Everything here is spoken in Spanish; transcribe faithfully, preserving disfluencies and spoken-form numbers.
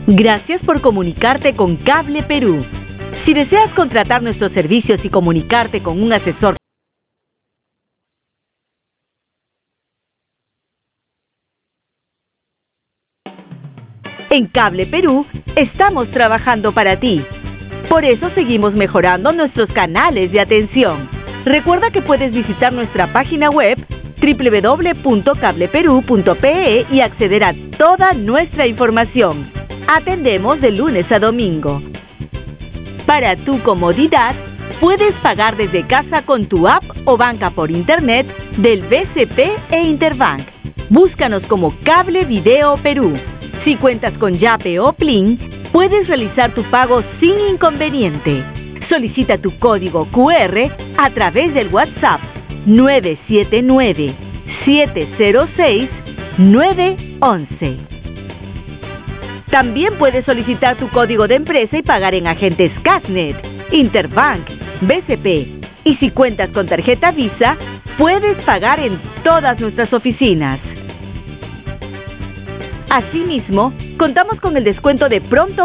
Gracias por comunicarte con Cable Perú. Si deseas contratar nuestros servicios y comunicarte con un asesor en Cable Perú, estamos trabajando para ti. Por eso seguimos mejorando nuestros canales de atención. Recuerda que puedes visitar nuestra página web doble u doble u doble u punto cable perú punto pe e y acceder a toda nuestra información. Atendemos de lunes a domingo. Para tu comodidad, puedes pagar desde casa con tu app o banca por internet del B C P e Interbank. Búscanos como Cable Video Perú. Si cuentas con Yape o Plin, puedes realizar tu pago sin inconveniente. Solicita tu código cu erre a través del WhatsApp nueve siete nueve, siete cero seis, nueve uno uno. También puedes solicitar tu código de empresa y pagar en agentes Casnet, Interbank, B C P. Y si cuentas con tarjeta Visa, puedes pagar en todas nuestras oficinas. Asimismo, contamos con el descuento de pronto